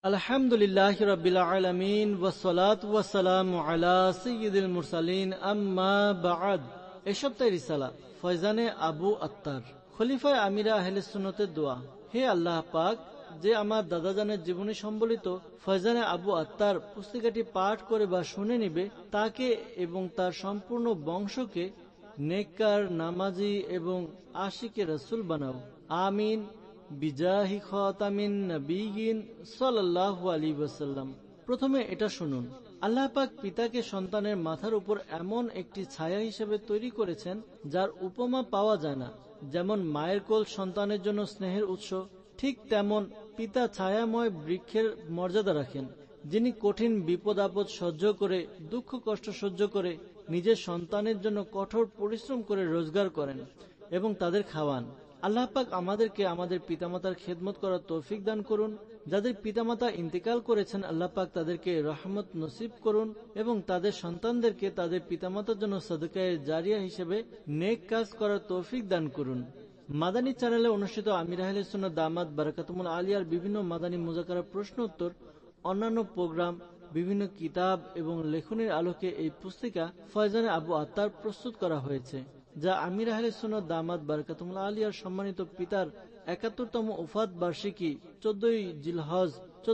আলহামদুলিল্লাহি রাব্বিল আলামিন ওয়াসসালাতু ওয়াসসালামু আলা সাইয়্যিদিল মুরসালিন আম্মা বা'দ। এই সপ্তাহের রিসালা ফয়জানে আবু আত্তার, খলিফায়ে আমিরা আহলে সুন্নতের দোয়া। হে আল্লাহ পাক, যে আমার দাদাজানের জীবনী সম্বলিত ফয়জানে আবু আত্তার পুস্তিকাটি পাঠ করে বা শুনে নিবে, তাকে এবং তার সম্পূর্ণ বংশকে নেককার, নামাজি এবং আশিকে রাসূল বানাও। আমিন বিজাহি খাতামিন নবিয়িন সাল্লাল্লাহু আলাইহি ওয়াসাল্লাম। প্রথমে এটা শুনুন, আল্লাহ পাক পিতাকে সন্তানের মাথার উপর এমন একটি ছায়া হিসেবে তৈরি করেছেন যার উপমা পাওয়া যায় না। যেমন মায়ের কোল সন্তানের জন্য স্নেহের উৎস, ঠিক তেমন পিতা ছায়াময় বৃক্ষের মর্যাদা রাখেন, যিনি কঠিন বিপদ আপদ সহ্য করে, দুঃখ কষ্ট সহ্য করে নিজের সন্তানের জন্য কঠোর পরিশ্রম করে রোজগার করেন এবং তাদের খাওয়ান। আল্লাহ পাক আমাদেরকে আমাদের পিতামাতার খেদমত করার তৌফিক দান করুন। যাদের পিতামাতা ইন্তেকাল করেছেন, আল্লাহ পাক তাদেরকে রহমত নসিব করুন এবং তাদের সন্তানদেরকে তাদের পিতামাতার জন্য সাদকায়ে জারিয়া হিসেবে নেক কাজ করার তৌফিক দান করুন। মাদানী চ্যানেলে অনুষ্ঠিত আমির আহলে সুন্নাত দামাত বারাকাতুল আলিয়ার বিভিন্ন মাদানী মুযাকারা প্রশ্ন উত্তর, অন্যান্য প্রোগ্রাম, বিভিন্ন কিতাব এবং লেখনের আলোকে এই পুস্তিকা ফয়জানে আবু আত্তার প্রস্তুত করা হয়েছে, যা আমির আহলে সুন্নাত দামাত বারাকাতুল আলিয়ার সম্মানিত পিতার ৭১তম ওফাত বার্ষিকী ১৪ই জিলহজ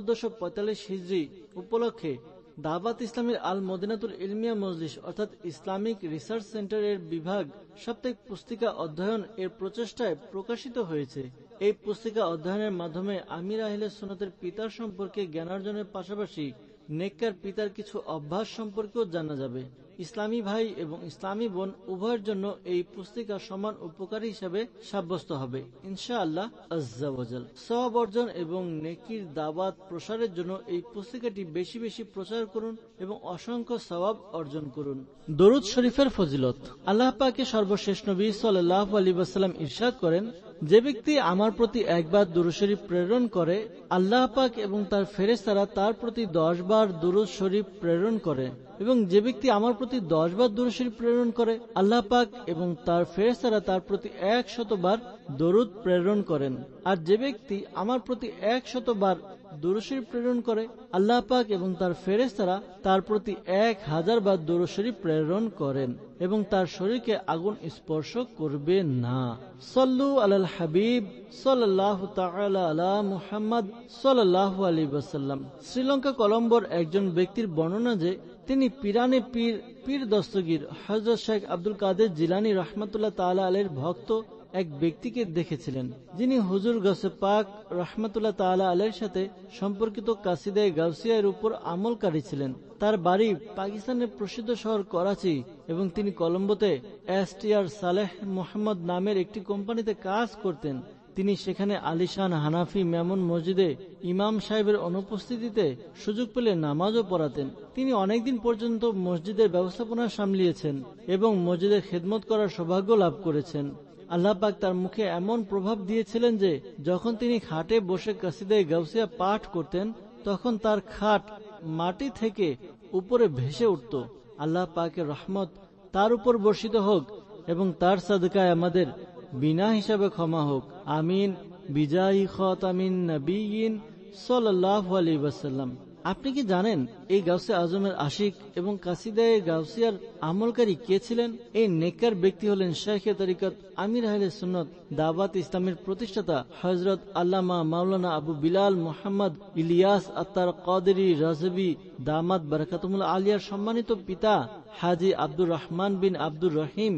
১৪৪৫ হিজরি উপলক্ষে দাওয়াত ইসলামের আল মদিনাতুল ইলমিয়া মজলিস অর্থাৎ ইসলামিক রিসার্চ সেন্টার এর বিভাগ সাপ্তাহিক পুস্তিকা অধ্যয়ন এর প্রচেষ্টায় প্রকাশিত হয়েছে। এই পুস্তিকা অধ্যয়নের মাধ্যমে আমির আহলে সুন্নাতের পিতার সম্পর্কে জ্ঞানার্জনের পাশাপাশি নেককার পিতার কিছু অভ্যাস সম্পর্কেও জানা যাবে। ইসলামী ভাই এবং ইসলামী বোন উভয়ের জন্য এই পুস্তিকা সমান উপকারী হিসেবে সাব্যস্ত হবে ইনশাআল্লাহ আজ্জা ওয়াজাল। সওয়াব অর্জন এবং নেকির দাওয়াত প্রসারের জন্য এই পুস্তিকাটি বেশি বেশি প্রচার করুন এবং অসংখ্য সওয়াব অর্জন করুন। দরুদ শরীফের ফজিলত। আল্লাহ পাকের সর্বশেষ নবী সাল্লাল্লাহু আলাইহি ওয়াসাল্লাম ইরশাদ করেন, যে ব্যক্তি আমার প্রতি একবার দুরূদ শরীফ প্রেরণ করে, আল্লাহ পাক এবং তার ফেরেশতারা তার প্রতি ১০ বার দুরূদ শরীফ প্রেরণ করে, এবং যে ব্যক্তি আমার প্রতি ১০ বার দুরূদ শরীফ প্রেরণ করে, আল্লাহ পাক এবং তার ফেরেশতারা তার প্রতি ১০০ বার দরুদ প্রেরণ করেন। আর যে ব্যক্তি আমার প্রতি ১০০ বার দুরূদ শরীফ প্রেরণ করে, আল্লাহ পাক এবং তার ফেরেশতারা তার প্রতি ১০০০ বার দুরূদ শরীফ প্রেরণ করেন এবং তার শরীরকে আগুন স্পর্শ করবে না। সাল্লু আলাল হাবিব সাল্লাল্লাহু তাআলা আলা মুহাম্মদ সাল্লাল্লাহু আলাইহি ওয়াসাল্লাম। শ্রীলঙ্কা কলম্বোর একজন ব্যক্তির বর্ণনা যে তিনি পিরানে পীর দস্তগীর হযরত শেখ আব্দুল কাদের জিলানী রাহমাতুল্লাহ তাআলা আলাইহির ভক্ত এক ব্যক্তিকে দেখেছিলেন, যিনি হুজুর গাউসে পাক রাহমাতুল্লাহ তাআলা আলাইহির সাথে সম্পর্কিত কাসিদায়ে গাউসিয়ার উপর আমলকারী ছিলেন। তার বাড়ি পাকিস্তানের প্রসিদ্ধ শহর করাচি এবং তিনি কলম্বোতে এসটিআর সালেহ মোহাম্মদ নামের একটি কোম্পানিতে কাজ করতেন। তিনি সেখানে আলিশান হানাফি মেমন মসজিদে ইমাম সাহেবের অনুপস্থিতিতে সুযোগ পেলে নামাজও পড়াতেন। তিনি অনেকদিন পর্যন্ত মসজিদের ব্যবস্থাপনা সামলিয়েছেন এবং মসজিদের খেদমত করার সৌভাগ্য লাভ করেছেন। আল্লাহ পাক তার মুখে এমন প্রভাব দিয়েছিলেন যে যখন তিনি খাটে বসে কাসিদায়ে গাউসিয়া পাঠ করতেন, তখন তার খাট মাটি থেকে উপরে ভেসে উঠত। আল্লাহ পাকের রহমত তার উপর বর্ষিত হোক এবং তার সাদকায় আমাদের বিনা হিসাবে ক্ষমা হোক। আমিন বিজাহি খাতামিন নবিয়িন সাল্লাল্লাহু আলাইহি ওয়াসাল্লাম। আপনি কি জানেন এই গাউসে আজমের আশিক এবং কাসিদায়ে গাউসিয়ার আমলকারী কে ছিলেন? এই নেককার ব্যক্তি হলেন শাইখে তরিকত আমির আহলে সুন্নাত দাওয়াত ইসলামের প্রতিষ্ঠাতা হযরত আল্লামা মাওলানা আবু বিলাল মুহাম্মদ ইলিয়াস আত্তার কাদেরী রাজভী দামাত বারাকাতুল আলিয়ার সম্মানিত পিতা হাজী আব্দুর রহমান বিন আব্দুর রহিম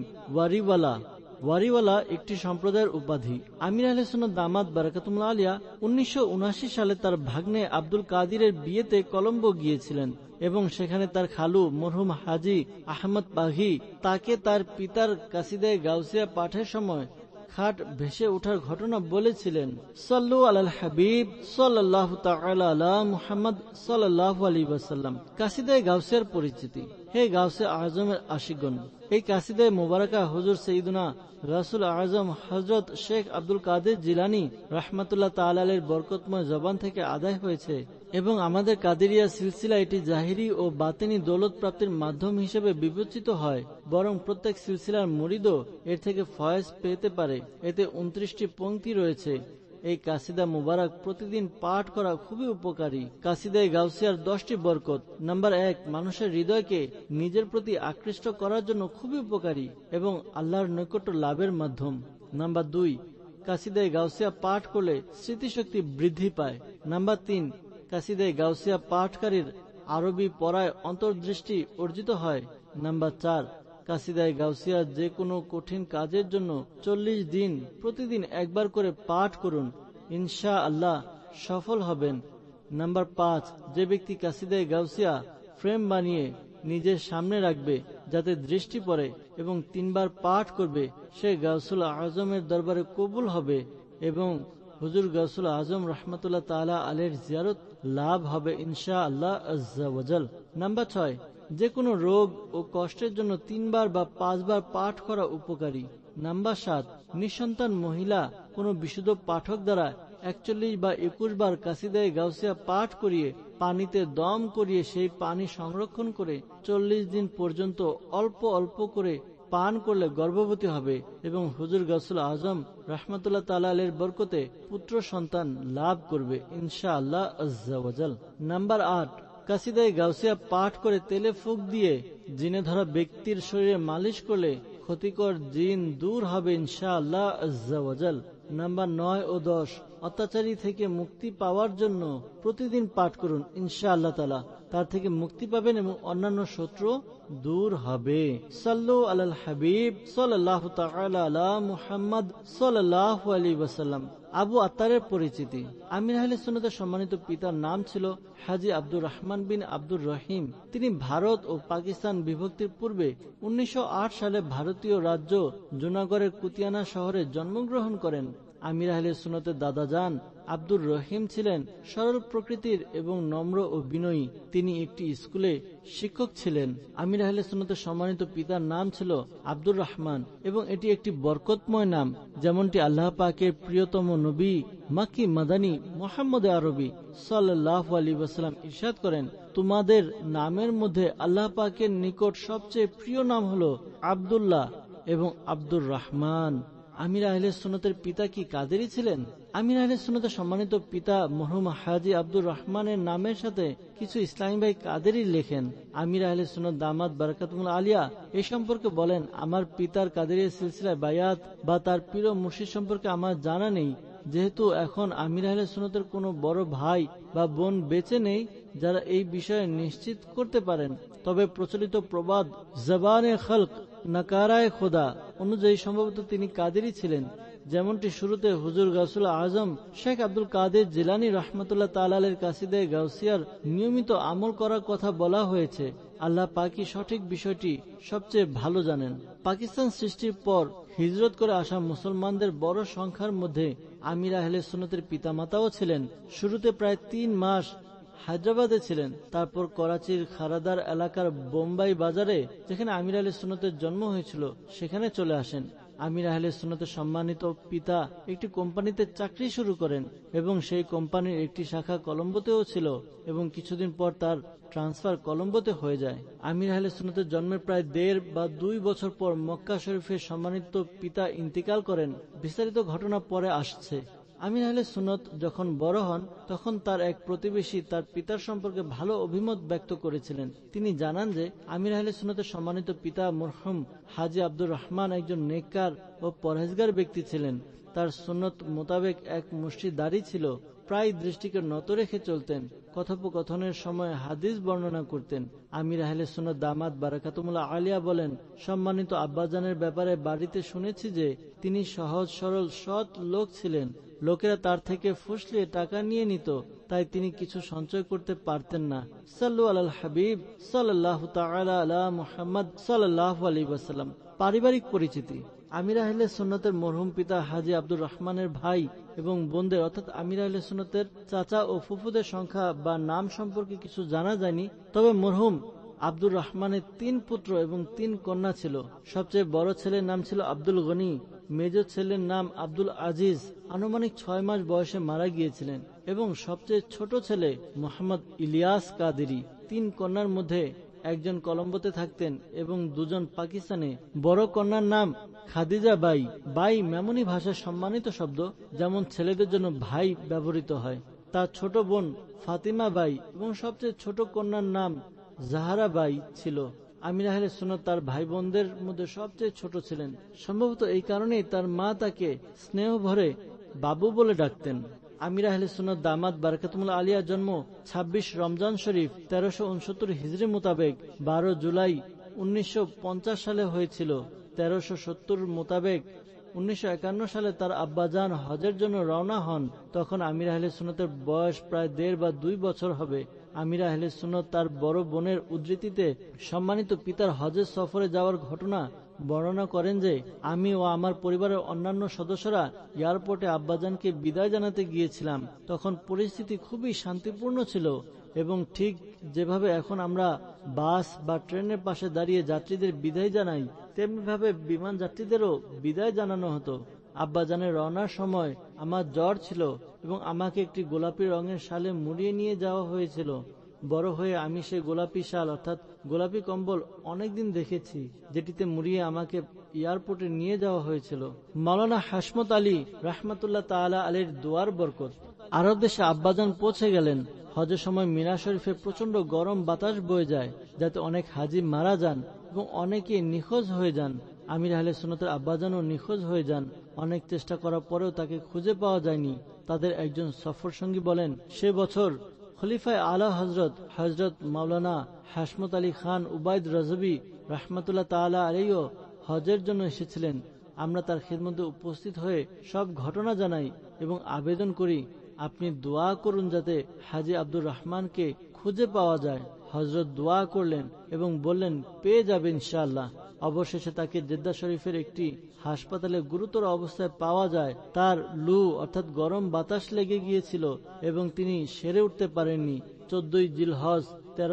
ওয়ারিওয়ালা একটি সম্প্রদায়ের উপাধি। আমির আহলে সুন্নাত দামাত বারাকাতুল আলিয়া ১৯৭৯ সালে তার ভাগ্নে আব্দুল কাদিরের বিয়েতে কলম্বো গিয়েছিলেন এবং সেখানে তার খালু মরহুম হাজী আহমদ পাঘি তাকে তার পিতার কাসিদায়ে গাউসিয়া পাঠের সময় খাট ভেসে ওঠার ঘটনা বলেছিলেন। সাল্লু আলাল হাবিব সাল্লাল্লাহু তাআলা আলা মুহাম্মদ সাল্লাল্লাহু আলাইহি ওয়াসাল্লাম। কাসিদায়ে গাউসিয়ার পরিচিতি। হে গাউসে আজমের আশিকগণ, এই কাসিদায়ে মুবারাকা হুজুর সাইয়্যিদুনা রাসূল আযম হযরত শেখ আব্দুল কাদের জিলানী রাহমাতুল্লাহ তাআলা আলাইহির বরকতময় জবান থেকে আদায় হয়েছে এবং আমাদের কাদেরিয়া সিলসিলা এটি জাহিরি ও বাতিনি দৌলত প্রাপ্তির মাধ্যম হিসেবে বিবেচিত হয়, বরং প্রত্যেক সিলসিলার মুরিদও এর থেকে ফয়েজ পেতে পারে। এতে ২৯টি পংক্তি রয়েছে এই কাসিদা মুবারক প্রতিদিন পাঠ করা খুবই উপকারী। কাসিদায়ে গাউসিয়ার 10টি বরকত। নাম্বার 1, মানুষের হৃদয়কে নিজের প্রতি আকৃষ্ট করার জন্য খুবই উপকারী এবং আল্লাহর নৈকট্য লাভের মাধ্যম। নাম্বার 2, কাসিদায়ে গাউসিয়া পাঠ করলে স্মৃতিশক্তি বৃদ্ধি পায়। নাম্বার 3, কাসিদায়ে গাউসিয়া পাঠকারীর আরবি পড়ায় অন্তর্দৃষ্টি অর্জিত হয়। নাম্বার 4, কাসিদায়ে গাউসিয়া যে কোনো কঠিন কাজের জন্য 40 দিন প্রতিদিন একবার করে পাঠ করুন, ইনশাআল্লাহ সফল হবেন। নাম্বার 5, যে ব্যক্তি কাসিদায়ে গাউসিয়া ফ্রেম বানিয়ে নিজের সামনে রাখবে যাতে দৃষ্টি পড়ে এবং 3 বার পাঠ করবে, সে গাউসুল আজমের দরবারে কবুল হবে এবং হুজুর গাউসুল আজম রহমতুল্লাহ তাআলা আলাইহির জিয়ারত লাভ হবে ইনশাআল্লাহ আজ্জা ওয়াজাল। নাম্বার 6, যে কোনো রোগ ও কষ্টের জন্য 3 বার বা 5 বার পাঠ করা উপকারী। নাম্বার 7, নিঃসন্তান মহিলা কোনো বিশুদ্ধ পাঠক দ্বারা 41 বা 21 বার কাসিদায়ে গাউসিয়া পাঠ করিয়ে পানিতে দম করিয়ে সেই পানি সংরক্ষণ করে 40 দিন পর্যন্ত অল্প অল্প করে পান করলে গর্ভবতী হবে এবং হুজুর গাউসুল আজম রহমতুল্লাহ তাআলা আলাইহির বরকতে পুত্র সন্তান লাভ করবে ইনশাআল্লাহ আজ্জা ওয়াজাল। নাম্বার 8, কাসিদায়ে গাউসিয়া পাঠ করে তেলে ফুঁক দিয়ে জিনে ধরা ব্যক্তির শরীরে মালিশ করলে ক্ষতিকর জিন দূর হবে ইনশাআল্লাহ আজ্জা ওয়াজাল। নাম্বার 9 ও 10, অত্যাচারী থেকে মুক্তি পাওয়ার জন্য প্রতিদিন পাঠ করুন, ইনশাআল্লাহ তাআলা তার থেকে মুক্তি পাবেন এবং অন্যান্য শত্রু দূর হবে। সাল্লু আলাল হাবিব সাল্লাল্লাহু তাআলা আলা মুহাম্মদ সাল্লাল্লাহু আলাইহি ওয়াসাল্লাম। আবু আত্তারের পরিচিতি। আমির আহলে সুন্নাতের সম্মানিত পিতার নাম ছিল হাজী আব্দুর রহমান বিন আব্দুর রহিম। তিনি ভারত ও পাকিস্তান বিভক্তির পূর্বে 1908 সালে ভারতীয় রাজ্য জুনাগড়ের কুতিয়ানা শহরে জন্মগ্রহণ করেন। আমির আহলে সুন্নাতের দাদাজান আব্দুর রহিম ছিলেন সরল প্রকৃতির এবং নম্র ও বিনয়ী। তিনি একটি স্কুলে শিক্ষক ছিলেন। আমির আহলে সুন্নাতের সম্মানিত পিতার নাম ছিল আব্দুর রহমান এবং এটি একটি বরকতময় নাম, যেমনটি আল্লাহ পাকের প্রিয়তম নবী মাক্কি মাদানী মুহাম্মদ আরবি সাল্লাল্লাহু আলাইহি ওয়াসাল্লাম ইরশাদ করেন, তোমাদের নামের মধ্যে আল্লাহ পাকের নিকট সবচেয়ে প্রিয় নাম হলো আব্দুল্লাহ এবং আব্দুর রহমান। আমির আহলে সুন্নাতের পিতা কি কাদেরী ছিলেন? আমির আহলে সুন্নাতের সম্মানিত পিতা মরহুম হাজী আব্দুর রহমানের নামের সাথে কিছু ইসলামী ভাই কাদেরী লেখেন। আমির আহলে সুন্নাত দামাত বারাকাতুল আলিয়া এই সম্পর্কে বলেন, আমার পিতার কাদেরী সিলসিলায় বায়াত বা তার পীর ও মুর্শিদ সম্পর্কে আমার জানা নেই, যেহেতু এখন আমির আহলে সুন্নাতের কোনো বড় ভাই বা বোন বেঁচে নেই যারা এই বিষয়ে নিশ্চিত করতে পারেন। তবে প্রচলিত প্রবাদ জবানে খলক নাকারায় খোদা অনুযায়ী সম্ভবত তিনি কাদেরী ছিলেন, যেমনটি শুরুতে হুজুর গাউসুল আজম শেখ আব্দুল কাদের জিলানী রহমতুল্লাহ তাআলা আলাইহির কাসিদায়ে গাউসিয়ার নিয়মিত আমল করার কথা বলা হয়েছে। আল্লাহ পাকি সঠিক বিষয়টি সবচেয়ে ভালো জানেন। পাকিস্তান সৃষ্টির পর হিজরত করে আসা মুসলমানদের বড় সংখ্যার মধ্যে আমির আহলে সুন্নাতের পিতামাতাও ছিলেন। শুরুতে প্রায় 3 মাস হায়দ্রাবাদে ছিলেন, তারপর করাচির খারাদার এলাকার বোম্বাই বাজারে, যেখানে আমির আহলে সুন্নাতের জন্ম হয়েছিল, সেখানে চলে আসেন। আমির আহলে সুন্নাতের সম্মানিত পিতা একটি কোম্পানিতে চাকরি শুরু করেন এবং সেই কোম্পানির একটি শাখা কলম্বোতেও ছিল এবং কিছুদিন পর তার ট্রান্সফার কলম্বোতে হয়ে যায়। আমির আহলে সুন্নাতের জন্মের প্রায় 1.5 বা 2 বছর পর মক্কা শরীফের সম্মানিত পিতা ইন্তিকাল করেন। বিস্তারিত ঘটনা পরে আসছে। আমির আহলে সুন্নাত যখন বড় হন তখন তার এক প্রতিবেশী তার পিতার সম্পর্কে ভালো অভিমত ব্যক্ত করেছিলেন। তিনি জানান যে আমির আহলে সুন্নাতের সম্মানিত পিতা মরহুম হাজী আব্দুর রহমান একজন নেককার ও পরহেজগার ব্যক্তি ছিলেন। তার সুন্নত মোতাবেক এক মুষ্টি দাড়ি ছিল, প্রায় দৃষ্টিকে নত রেখে চলতেন, কথোপকথনের সময় হাদিস বর্ণনা করতেন। আমির আহলে সুন্নাত দামাত বারাকাতুল্লাহ আলিয়া বলেন, সম্মানিত আব্বাজানের ব্যাপারে বাড়িতে শুনেছি যে তিনি সহজ সরল সৎ লোক ছিলেন। লোকেরা তার থেকে ফুসলিয়ে টাকা নিয়ে নিত, তাই তিনি কিছু সঞ্চয় করতে পারতেন না। সাল্লু আলাল হাবিব সাল্লাল্লাহু তাআলা আলা মুহাম্মদ সাল্লাল্লাহু আলাইহি ওয়াসাল্লাম। পারিবারিক পরিচিতি। আমির আহলে সুন্নাতের মরহুম পিতা হাজী আব্দুর রহমানের ভাই এবং বোনদের অর্থাৎ আমির আহলে সুন্নাতের চাচা ও ফুফুদের সংখ্যা বা নাম সম্পর্কে কিছু জানা যায়নি। তবে মরহুম আব্দুর রহমানের 3 পুত্র এবং 3 কন্যা ছিল। সবচেয়ে বড় ছেলের নাম ছিল আব্দুল গনি, মেজর ছেলের নাম আব্দুল আজিজ, আনুমানিক 6 মাস বয়সে মারা গিয়েছিলেন, এবং সবচেয়ে ছোট ছেলে মোহাম্মদ ইলিয়াস কাদেরী। 3 কন্যার মধ্যে একজন কলম্বোতে থাকতেন এবং 2 জন পাকিস্তানে। বড় কন্যার নাম খাদিজা বাই। বাই মেমনি ভাষার সম্মানিত শব্দ, যেমন ছেলেদের জন্য ভাই ব্যবহৃত হয়। তার ছোট বোন ফাতিমা বাই এবং সবচেয়ে ছোট কন্যার নাম জাহারা বাই ছিল। আমির আহলে সুন্নাত তার ভাই বোনদের মধ্যে সবচেয়ে ছোট ছিলেন। সম্ভবত এই কারণেই তার মা তাকে স্নেহ ভরে বাবু বলে ডাকতেন। আমির আহলে সুন্নাত দামাত বারাকাতুল্লাহ আলিয়ার জন্ম ২৬ রমজান শরীফ ১৩৬৯ হিজরি মোতাবেক ১২ জুলাই ১৯৫০ সালে হয়েছিল। ১৩৭০ মোতাবেক ১৯৫১ সালে তার আব্বাজান হজের জন্য রওনা হন। তখন আমির আহলে সুন্নাতের বয়স প্রায় ১.৫ বা ২ বছর হবে। আমির আহলে সুন্নাত তার বড় বোনের উদ্ধৃতিতে সম্মানিত পিতার হজের সফরে যাওয়ার ঘটনা বর্ণনা করেন যে, আমি ও আমার পরিবারের অন্যান্য সদস্যরা এয়ারপোর্টে আব্বাজানকে বিদায় জানাতে গিয়েছিলাম। তখন পরিস্থিতি খুবই শান্তিপূর্ণ ছিল এবং ঠিক যেভাবে এখন আমরা বাস বা ট্রেনের পাশে দাঁড়িয়ে যাত্রীদের বিদায় জানাই, তেমনিভাবে বিমান যাত্রীদেরও বিদায় জানানো হতো। আব্বাজানের রওনার সময় আমার জ্বর ছিল এবং আমাকে একটি গোলাপি রঙের শালে মুড়িয়ে নিয়ে যাওয়া হয়েছিল। বড় হয়ে আমি সেই গোলাপি শাল অর্থাৎ গোলাপি কম্বল অনেকদিন দেখেছি, যেটিতে মুড়িয়ে আমাকে এয়ারপোর্টে নিয়ে যাওয়া হয়েছিল। মাওলানা হাসমত আলী রাহমাতুল্লাহ তাআলা আলীর দোয়ার বরকত। আরব দেশে আব্বাজান পৌঁছে গেলেন। হজের সময় মিনা শরীফে প্রচন্ড গরম বাতাস বয়ে যায়, যাতে অনেক হাজি মারা যান এবং অনেকে নিখোঁজ হয়ে যান। আমির আহলে সুন্নাতের আব্বাজানও নিখোঁজ হয়ে যান। অনেক চেষ্টা করার পরেও তাকে খুঁজে পাওয়া যায়নি। তাদের একজন সফর সঙ্গী বলেন, সে বছর খলিফায়ে আলা হযরত মাওলানা হাসমত আলী খান উবাইদ রাজবি রাহমাতুল্লাহ তাআলা আলাইহিও হজের জন্য এসেছিলেন। আমরা তার খিদমতে উপস্থিত হয়ে সব ঘটনা জানাই এবং আবেদন করি, আপনি দোয়া করুন যাতে হাজী আব্দুর রহমানকে খুঁজে পাওয়া যায়। হযরত দোয়া করলেন এবং বললেন, পেয়ে যাবে ইনশাআল্লাহ। অবশেষে তাকে জেদ্দা শরীফের একটি হাসপাতালে গুরুতর অবস্থায় পাওয়া যায়। তার লু অর্থাৎ গরম বাতাস লেগে গিয়েছিল এবং তিনি সেরে উঠতে পারেননি। ১৪ জিলহজ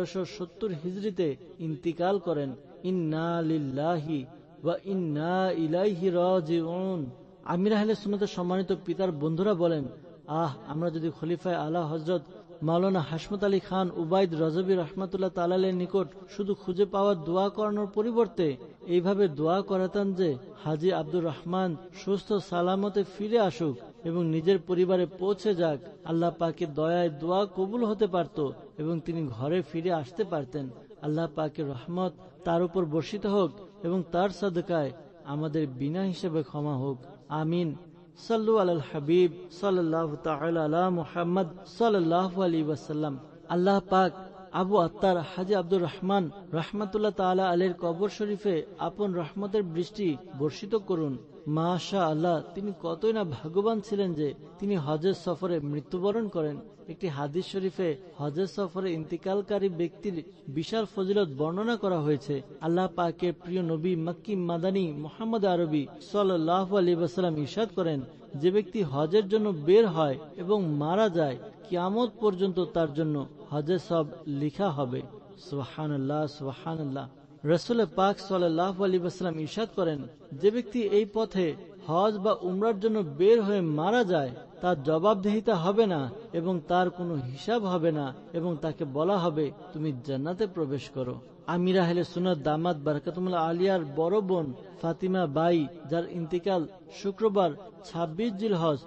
১৩৭০ হিজরিতে ইন্তিকাল করেন। ইন্না লিল্লাহি ওয়া ইন্না ইলাইহি রাজিউন। আমির আহলে সুন্নাতের সম্মানিত পিতার বন্ধুরা বলেন, আমরা যদি খলিফায়ে আলা হযরত মাওলানা হাসমত আলী খান উবাইদ রাজবি রহমাতুল্লাহ তাআলার নিকট শুধু খুঁজে পাওয়ার দোয়া করানোর পরিবর্তে এইভাবে দোয়া করাতেন যে হাজী আব্দুর রহমান সুস্থ সালামতে ফিরে আসুক এবং নিজের পরিবারে পৌঁছে যাক, আল্লাহ পাকের দয়ায় দোয়া কবুল হতে পারত এবং তিনি ঘরে ফিরে আসতে পারতেন। আল্লাহ পাকের রহমত তার উপর বর্ষিত হোক এবং তার সাদকায় আমাদের বিনা হিসেবে ক্ষমা হোক। আমিন। সাল্লু আলাল হাবিব সাল্লাল্লাহু তাআলা আলা মুহাম্মদ সাল্লাল্লাহু আলাইহি ওয়াসাল্লাম। আল্লাহ পাক আবু আত্তার হাজী আব্দুর রহমান রাহমাতুল্লাহ তাআলা আলাইহির কবর শরীফে আপন রহমতের বৃষ্টি বর্ষিত করুন। মাশাআল্লাহ, তিনি কতই না ভাগ্যবান ছিলেন যে তিনি হজের সফরে মৃত্যুবরণ করেন। একটি হাদিস শরীফে হজের সফরে ইন্তিকালকারী ব্যক্তির বিশাল ফজিলত বর্ণনা করা হয়েছে। আল্লাহ পাকের প্রিয় নবী মক্কি মাদানী মুহাম্মদ আরবি সাল্লাল্লাহু আলাইহি ওয়াসাল্লাম ইরশাদ করেন, যে ব্যক্তি হজের জন্য বের হয় এবং মারা যায়, কিয়ামত পর্যন্ত তার জন্য হজের সব লিখা হবে। সুবহানাল্লাহ, সুবহানাল্লাহ। রাসূল পাক সাল্লাল্লাহু আলাইহি ওয়াসাল্লাম ইরশাদ করেন, যে ব্যক্তি এই পথে হজ বা উমরার জন্য বের হয়ে মারা যায়, তার জবাবদিহিতা হবে না এবং তার কোনো হিসাব হবে না এবং তাকে বলা হবে, তুমি জান্নাতে প্রবেশ করো। আমির আহলে সুন্নাত দামাত বারাকাতুল্লাহ আলিয়ার বড় বোন ফাতিমা বাই, যার ইন্তিকাল শুক্রবার ২৬ জিলহজ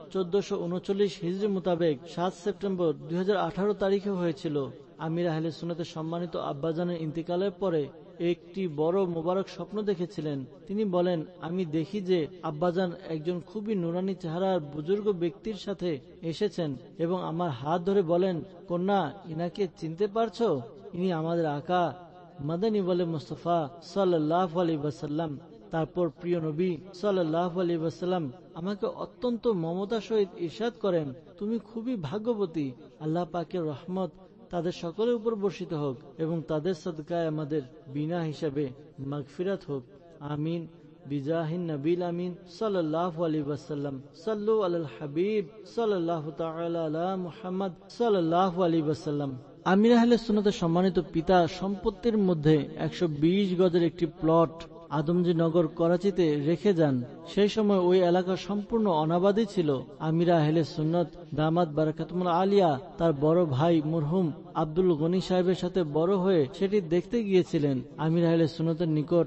১৪৩৯ হিজরি মোতাবেক ৭ সেপ্টেম্বর ২০১৮ তারিখে হয়েছিল। আমির আহলে সুন্নাতের সম্মানিত আব্বাজানের ইন্তিকালের পরে একটি বড় মোবারক স্বপ্ন দেখেছিলেন। তিনি বলেন, আমি দেখি যে আব্বাজান একজন খুবই নুরানি চেহারার বুজুর্গ ব্যক্তির সাথে এসেছেন এবং আমার হাত ধরে বলেন, কন্যা, ইনাকে চিনতে পারছো? ইনি আমাদের আকা মাদানী ওয়ালি মুস্তাফা সাল্লাল্লাহু আলাইহি ওয়াসাল্লাম। তারপর প্রিয় নবী সাল্লাল্লাহু আলাইহি ওয়াসাল্লাম আমাকে অত্যন্ত মমতার সহিত ইরশাদ করেন, তুমি খুবই ভাগ্যবতী। আল্লাহ পাকের রহমত তাদের সকলের উপর বর্ষিত হোক এবং তাদের সাদকায় আমাদের বিনা হিসাবে মাগফিরাত হোক। আমিন। বিজাহিন নবীল আমিন সাল্লাল্লাহু আলাইহি ওয়াসাল্লাম। সাল্লু আলাল হাবিব সাল্লাল্লাহু তাআলা আলা মুহাম্মদ সাল্লাল্লাহু আলাইহি ওয়াসাল্লাম। আমির আহলে সুন্নাতের সম্মানিত পিতা সম্পত্তির মধ্যে ১২০ গজের একটি প্লট আদমজী নগর করাচিতে রেখে যান। সেই সময় ওই এলাকা সম্পূর্ণ অনাবাদী ছিল। আমিরা আহলে সুন্নাত দামাত বারাকাতুল্লাহ আলিয়া তার বড় ভাই মরহুম আব্দুল গনি সাহেবের সাথে বড় হয়ে সেটি দেখতে গিয়েছিলেন। আমির আহলে সুন্নাতের নিকট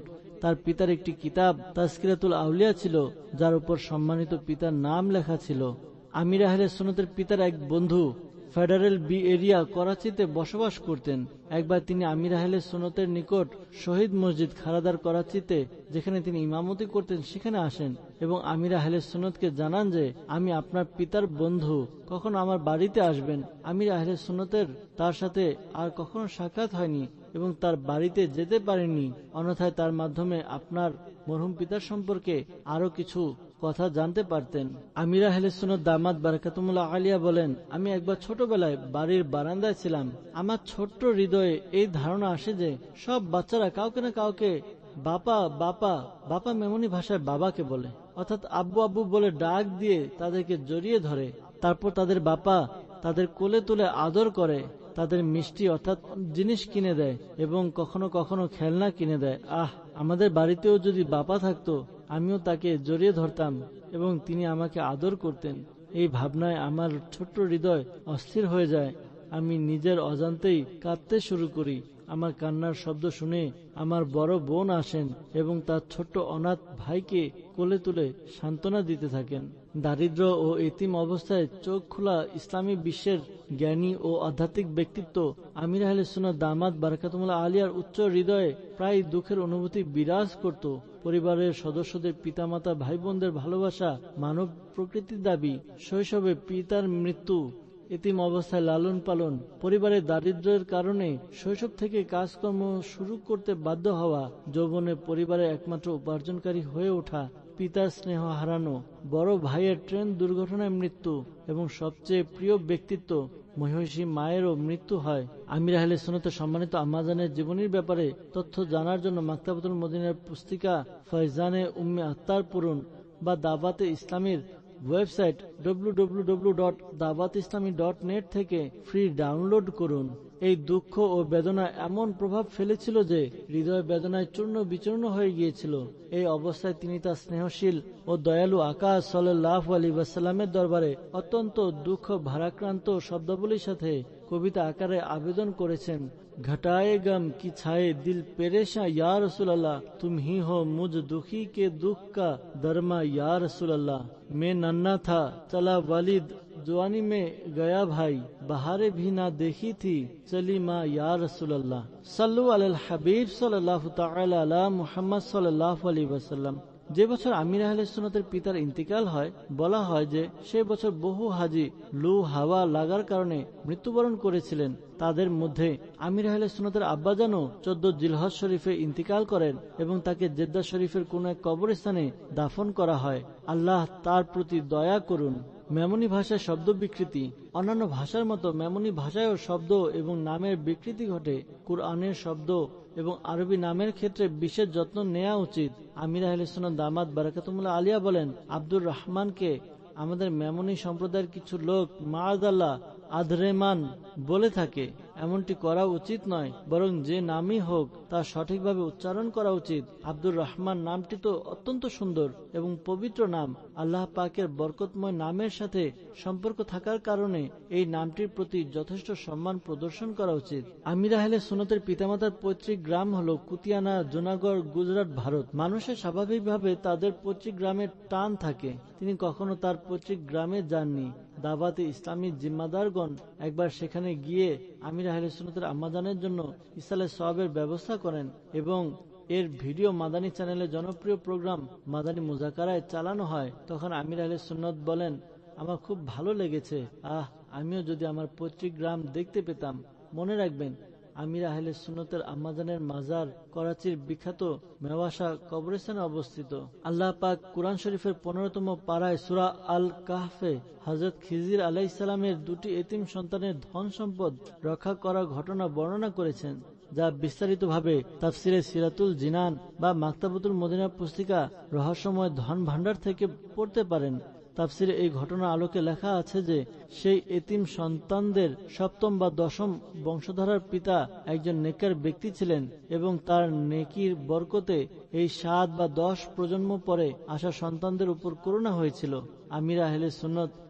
তার পিতার একটি কিতাব তাজকিরাতুল আউলিয়া ছিল, যার উপর সম্মানিত পিতার নাম লেখা ছিল। আমির আহলে সুন্নতের পিতার এক বন্ধু ফেডারেল বি এরিয়া করাচিতে বসবাস করতেন। একবার তিনি আমির আহলে সুন্নতের নিকট শহীদ মসজিদ খারাদার করাচিতে, যেখানে তিনি ইমামতি করতেন, সেখানে আসেন এবং আমির আহলে সুন্নতকে জানান যে আমি আপনার পিতার বন্ধু, কখন আমার বাড়িতে আসবেন। আমির আহলে সুন্নতের তার সাথে আর কখনো সাক্ষাৎ হয়নি এবং তার বাড়িতে যেতে পারেননি, অন্যথায় তার মাধ্যমে আপনার মরহুম পিতার সম্পর্কে আরো কিছু কথা জানতে পারতেন। আমির আহলে সুন্নাত দামাত বারাকাতুল্লাহ আলিয়া বলেন, আমি একবার ছোটবেলায় বাড়ির বারান্দায় ছিলাম। আমার ছোট্ট হৃদয়ে এই ধারণা আসে যে সব বাচ্চারা কাউকে না কাউকে বাপা বাপা বাপা মেমনি ভাষায় বাবাকে বলে, অর্থাৎ আব্বু আব্বু বলে ডাক দিয়ে তাদেরকে জড়িয়ে ধরে, তারপর তাদের বাপা তাদের কোলে তুলে আদর করে, তাদের মিষ্টি অর্থাৎ জিনিস কিনে দেয় এবং কখনো কখনো খেলনা কিনে দেয়। আমাদের বাড়িতেও যদি বাবা থাকতো, আমিও তাকে জড়িয়ে ধরতাম এবং তিনি আমাকে আদর করতেন। এই ভাবনায় আমার ছোট্ট হৃদয় অস্থির হয়ে যায়। আমি নিজের অজান্তেই কাঁদতে শুরু করি। আমার কান্নার শব্দ শুনে আমার বড় বোন আসেন এবং তার ছোট্ট অনাথ ভাইকে কোলে তুলে সান্ত্বনা দিতে থাকেন। দারিদ্র ও এতিম অবস্থায় চোখ খোলা ইসলামী বিশ্বের জ্ঞানী ও আধ্যাত্মিক ব্যক্তিত্ব আমির আহলে সুন্নাত দামাত বারাকাতুল্লাহ আলিয়ার উচ্চ হৃদয়ে প্রায় দুঃখের অনুভূতি বিরাজ করত। পরিবারের সদস্যদের পিতামাতা ভাই বোনদের ভালোবাসা, মানব প্রকৃতির দাবি, শৈশবে পিতার মৃত্যু, এতিম অবস্থায় লালন পালন, পরিবারের দারিদ্র্যের কারণে শৈশব থেকে কাজকর্ম শুরু করতে বাধ্য হওয়া, যৌবনে পরিবারের একমাত্র উপার্জনকারী হয়ে ওঠা, পিতার স্নেহ হারানো, বড় ভাইয়ের ট্রেন দুর্ঘটনায় মৃত্যু এবং সবচেয়ে প্রিয় ব্যক্তিত্ব মহিষী মায়েরও মৃত্যু হয়। আমির আহলে সুন্নাতের সম্মানিত আম্মাজানের জীবনীর ব্যাপারে তথ্য জানার জন্য মাকতাবাতুল মদিনার পুস্তিকা ফয়জানে উম্মে আত্মার পড়ুন বা দাওয়াতে ইসলামীর ওয়েবসাইট www.dawatislami.net থেকে ফ্রি ডাউনলোড করুন। এই দুঃখ ও বেদনা এমন প্রভাব ফেলেছিল যে হৃদয় বেদনায় চূর্ণ বিচূর্ণ হয়ে গিয়েছিল। এই অবস্থায় তিনি তার স্নেহশীল ও দয়ালু আকা সাল্লাল্লাহু আলাইহি ওয়াসাল্লামের দরবারে অত্যন্ত দুঃখ ভারাক্রান্ত শব্দাবলীর সাথে কবিতা আকারে আবেদন করেছেন, ঘটায়ে গম কি ছায়ে দিল পেরেশান ইয়া রাসূলুল্লাহ, তুম হি হো মুঝ দুখী কে দুঃখ কা দরমা ইয়া রাসূলুল্লাহ। मैं नन्ना था चला वालिद, जवानी में गया भाई, बहारे भी ना देखी थी चली माँ या रसूलल्लाह। सल्लु अलल हबीब सल्लल्लाहु ताआला अला मुहम्मद सल्लल्लाहु अलैहि वसल्लम। যে বছর আমির আহলে সুন্নাতের পিতার ইন্তিকাল হয়, বলা হয় যে সে বছর বহু হাজি লু হাওয়া লাগার কারণে মৃত্যুবরণ করেছিলেন। তাদের মধ্যে আমির আহলে সুন্নাতের আব্বাজানও 14 জিলহজ শরীফে ইন্তিকাল করেন এবং তাকে জেদ্দা শরীফের কোন এক কবরস্থানে দাফন করা হয়। আল্লাহ তার প্রতি দয়া করুন। মেমনি ভাষায় শব্দ বিকৃতি। অন্যান্য ভাষার মতো মেমনি ভাষায়ও শব্দ এবং নামের বিকৃতি ঘটে। কুরআনের শব্দ এবং আরবি নামের ক্ষেত্রে বিশেষ যত্ন নেওয়া উচিত। আমির আহলে সুন্নাত দামাত বারাকাতুল্লাহ আলিয়া বলেন, আব্দুর রহমানকে আমাদের মেমনি সম্প্রদায়ের কিছু লোক মাআযাল্লাহ আদরেমান বলে থাকে। এমনটি করা উচিত নয়, বরং যে নামই হোক তা সঠিকভাবে উচ্চারণ করা উচিত। আব্দুর রহমান নামটি তো অত্যন্ত সুন্দর এবং পবিত্র নাম। আল্লাহ পাকের বরকতময় নামের সাথে সম্পর্ক থাকার কারণে এই নামটির প্রতি যথেষ্ট সম্মান প্রদর্শন করা উচিত। আমির আহলে সুন্নাতের পিতামাতার পৈতৃক গ্রাম হল কুতিয়ানা, জুনাগড়, গুজরাট, ভারত। মানুষের স্বাভাবিকভাবে তাদের পৈতৃক গ্রামের টান থাকে। তিনি কখনো তার পৈতৃক গ্রামে যাননি। দাওয়াতে ইসলামী জিম্মাদারগণ একবার সেখানে গিয়ে আমির আহলে সুন্নাতের আম্মাজানের জন্য ইসালে সওয়াবের ব্যবস্থা করেন এবং এর ভিডিও মাদানী চ্যানেলে জনপ্রিয় প্রোগ্রাম মাদানী মুজাকারায় চালানো হয়। তখন আমির আহলে সুন্নাত বলেন, আমার খুব ভালো লেগেছে। আমিও যদি আমার পৈতৃক গ্রাম দেখতে পেতাম। মনে রাখবেন, আমির আহলে সুন্নতের আম্মাজানের মাজার করাচির বিখ্যাত মেওয়াশা কবরস্থানে অবস্থিত। আল্লাহ পাক কুরআন শরীফের 15তম পারায় সূরা আল কাহফে হযরত খিজির আলাইহিস সালামের দুটি এতিম সন্তানের ধন সম্পদ রক্ষা করার ঘটনা বর্ণনা করেছেন, যা বিস্তারিতভাবে তাফসিরে সিরাতুল জিনান বা মাকতাবাতুল মদিনা পুস্তিকা রহস্যময় ধন ভাণ্ডার থেকে পড়তে পারেন। তাফসিরে এই ঘটনার আলোকে লেখা আছে যে সেই এতিম সন্তানদের সপ্তম বা দশম বংশধরার পিতা একজন নেককার ব্যক্তি ছিলেন এবং তার নেকির বরকতে এই 7 বা 10 প্রজন্ম পরে আসা সন্তানদের উপর করুণা হয়েছিল। আমির আহলে সুন্নাত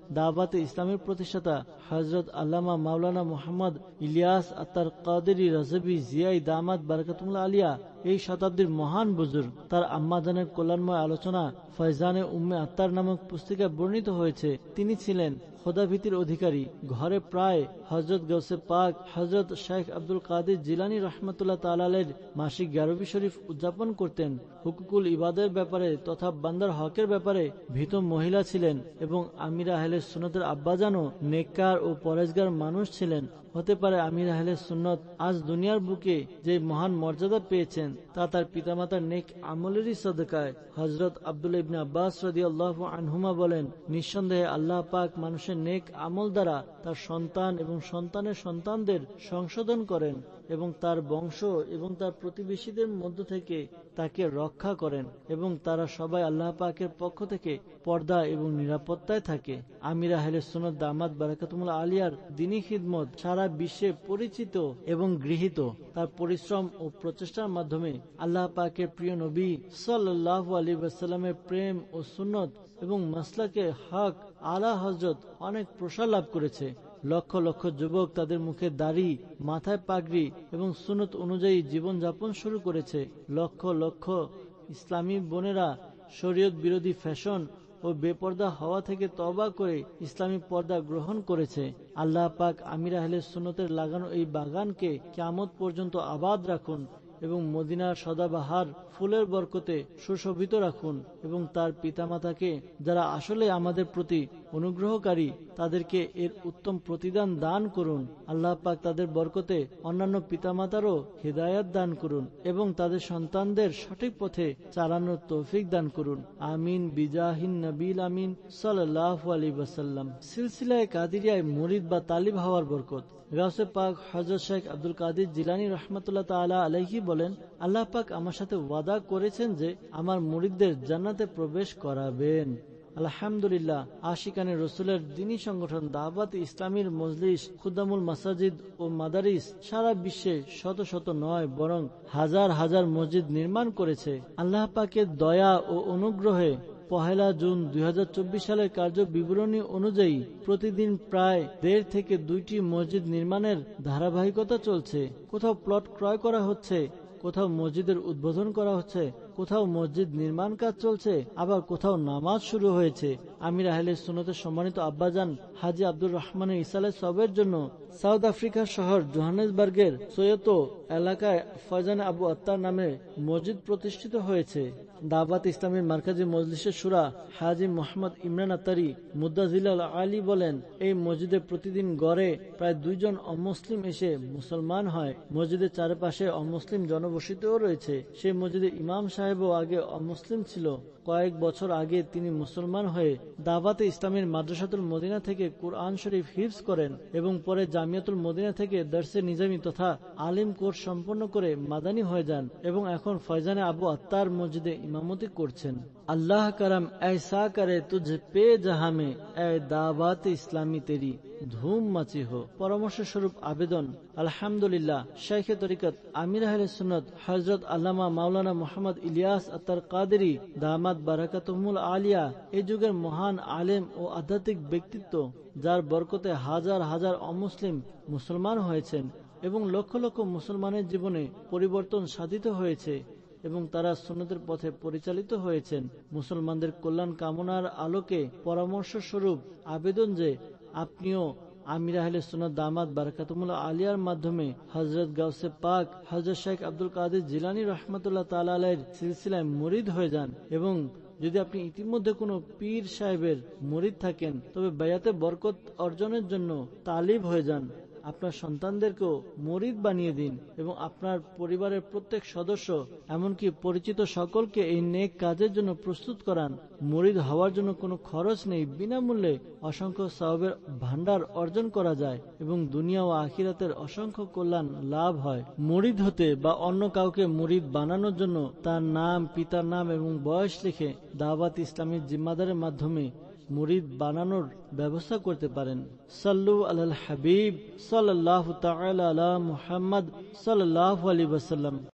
দাওয়াতে ইসলামের প্রতিষ্ঠাতা হযরত আল্লামা মাওলানা মুহাম্মদ ইলিয়াস আত্তার কাদেরী রাজভী জিয়াই দামাত বারাকাতুল্লাহ আলিয়া এই শতাব্দীর মহান বুজুর্গ। তার আম্মাজানের কল্যাণময় আলোচনা ফয়জানে উম্মে আত্তার নামক পুস্তিকায় বর্ণিত হয়েছে। তিনি ছিলেন খোদাভীতির অধিকারী। ঘরে প্রায় হযরত গৌসে পাক হযরত শেখ আব্দুল কাদের জিলানী রহমতুল্লাহ তাআলার মাসিক গ্যারবি শরীফ উদযাপন করতেন। হুকুকুল ইবাদের ব্যাপারে তথা বান্দার হকের ব্যাপারে ভীত মহিলা ছিলেন এবং আমির আহলে সুন্নতের আব্বাজানও নেককার ও পরেজগার মানুষ ছিলেন। হতে পারে আমির আহলে সুন্নত আজ দুনিয়ার বুকে যে মহান মর্যাদা পেয়েছেন তা তার পিতামাতার নেক আমলেরই সদকায়। হযরত আব্দুল্লাহ ইবনে আব্বাস রাদিয়াল্লাহু আনহুমা বলেন, নিঃসন্দেহে আল্লাহ পাক মানুষের নেক আমল দ্বারা তার সন্তান এবং সন্তানের সন্তানদের সংশোধন করেন এবং তার বংশ এবং তার প্রতিবেশীদের মধ্য থেকে তাকে রক্ষা করেন এবং তারা সবাই আল্লাহ পাকের পক্ষ থেকে পর্দা এবং নিরাপত্তায় থাকে। আমির আহলে সুন্নাত দামাত বারাকাতুল্লাহ আলিয়ার দ্বীনী খিদমত সারা বিশ্বে পরিচিত এবং গৃহীত। তার পরিশ্রম ও প্রচেষ্টার মাধ্যমে আল্লাহ পাকের প্রিয় নবী সাল্লাল্লাহু আলাইহি ওয়াসাল্লামের প্রেম ও সুন্নত এবং মাসলাকে হক আলা হযরত অনেক প্রসার লাভ করেছে। লক্ষ লক্ষ যুবক তাদের মুখে দাড়ি, মাথায় পাগড়ি এবং সুন্নত অনুযায়ী জীবন যাপন শুরু করেছে। লক্ষ লক্ষ ইসলামী বোনেরা শরীয়ত বিরোধী ফ্যাশন ও বেপর্দা হওয়া থেকে তওবা করে ইসলামী পর্দা গ্রহণ করেছে। আল্লাহ পাক আমির আহলে সুন্নতের লাগানো এই বাগানকে কিয়ামত পর্যন্ত আবাদ রাখুন এবং মদিনার সদাবাহার ফুলের বরকতে সুশোভিত রাখুন এবং তার পিতামাতাকে যারা আসলে আমাদের প্রতি অনুগ্রহকারী তাদেরকে এর উত্তম প্রতিদান দান করুন। আল্লাহ পাক তাদের বরকতে অন্যান্য পিতামাতারও হিদায়াত দান করুন এবং তাদের সন্তানদের সঠিক পথে চালানোর তৌফিক দান করুন। আমিন বিজাহিন নবীল আমিন সাল্লাল্লাহু আলাইহি ওয়াসাল্লাম। সিলসিলায়ে কাদেরিয়ায় মুরিদ বা তালিব হওয়ার বরকত। গাউসে পাক হযরত শেখ আব্দুল কাদের জিলানী রহমতুল্লাহ তাআলা আলাইহি বলেন, আল্লাহ পাক আমার সাথে ওয়াদা করেছেন যে আমার মুরিদদের জান্নাতে প্রবেশ করাবেন। আলহামদুলিল্লাহ, আশিকানে রসুলের দ্বীনী সংগঠন দাওয়াত ইসলামীর মজলিস খুদ্দামুল মাসাজিদ ও মাদারিস সারা বিশ্বে শত শত নয় বরং হাজার হাজার মসজিদ নির্মাণ করেছে। আল্লাহ পাকের দয়া ও অনুগ্রহে 1 জুন 2024 সালের কার্য বিবরণী অনুযায়ী প্রতিদিন প্রায় 1.5 থেকে 2টি মসজিদ নির্মাণের ধারাবাহিকতা চলছে। কোথাও প্লট ক্রয় করা হচ্ছে, কোথাও মসজিদের উদ্বোধন করা হচ্ছে, কোথাও মসজিদ নির্মাণ কাজ চলছে, আবার কোথাও নামাজ শুরু হয়েছে। আমির আহলে সুন্নতের সম্মানিত আব্বাজান হাজী আব্দুর রহমানের ইসালে সবের জন্য সাউথ আফ্রিকার শহর জোহানেসবার্গের সোয়েতো এলাকায় ফয়জানে আবু আত্তার নামে মসজিদ প্রতিষ্ঠিত হয়েছে। দাওয়াত ইসলামীর মার্কাজি মজলিসের শুরা হাজী মোহাম্মদ ইমরান আত্তারি মুদ্দাজিলাল আলী বলেন, এই মসজিদে প্রতিদিন গড়ে প্রায় 2 জন অমুসলিম এসে মুসলমান হয়। মসজিদের চারপাশে অমুসলিম জনবসতিও রয়েছে। সেই মসজিদে ইমাম সাহেবও আগে অমুসলিম ছিল। কয়েক বছর আগে তিনি মুসলমান হয়ে দাওয়াতে ইসলামের মাদ্রাসাতুল মদিনা থেকে কুরআন শরীফ হিফজ করেন এবং পরে জামিয়াতুল মদিনা থেকে দর্সে নিজামী তথা আলিম কোর্স সম্পন্ন করে মাদানী হয়ে যান এবং এখন ফয়জানে আবু আত্তার মসজিদে ইমামতি করছেন। আল্লাহ করম ऐसा करे तुझ पे जहां में ए दावत इस्लामी तेरी ধুম মাচি হো। পরামর্শ স্বরূপ আবেদন। আলহামদুলিল্লাহ, শাইখে তরিকত আমির আহলে সুন্নাত হযরত আল্লামা মাওলানা মুহাম্মদ ইলিয়াস আত্তার কাদেরী দামাত বারাকাতুহুল আলিয়া এই যুগের মহান আলেম ও আধ্যাত্মিক ব্যক্তিত্ব, যার বরকতে হাজার হাজার অমুসলিম মুসলমান হয়েছেন এবং লক্ষ লক্ষ মুসলমানের জীবনে পরিবর্তন সাধিত হয়েছে এবং তারা সুন্নতের পথে পরিচালিত হয়েছেন। মুসলমানদের কল্যাণ কামনার আলোকে পরামর্শ স্বরূপ আবেদন যে আপনিও আমির আহলে সুন্নাত দামাত বারাকাতুহুল আলিয়ার মাধ্যমে হযরত গাউসে পাক হযরত শেখ আব্দুল কাদের জিলানী রহমতুল্লাহ তাআলা আলাইহির সিলসিলায় মুরিদ হয়ে যান এবং যদি আপনি ইতিমধ্যে কোনো পীর সাহেবের মুরিদ থাকেন তবে বায়াতে বরকত অর্জনের জন্য তালিব হয়ে যান। আপনার সন্তানদেরকেও মুরিদ বানিয়ে দিন এবং আপনার পরিবারের প্রত্যেক সদস্য এমনকি পরিচিত সকলকে এই নেক কাজের জন্য প্রস্তুত করান। মুরিদ হওয়ার জন্য কোনো খরচ নেই, বিনামূল্যে অসংখ্য সওয়াবের ভান্ডার অর্জন করা যায় এবং দুনিয়া ও আখিরাতের অসংখ্য কল্যাণ লাভ হয়। মুরিদ হতে বা অন্য কাউকে মুরিদ বানানোর জন্য তার নাম, পিতার নাম এবং বয়স লিখে দাওয়াত ইসলামীর জিম্মাদারের মাধ্যমে মুরিদ বানানোর ব্যবস্থা করতে পারেন। সাল্লু আলাল হাবিব সাল্লাল্লাহু তাআলা আলা মুহাম্মদ সাল্লাল্লাহু আলাইহি ওয়াসাল্লাম।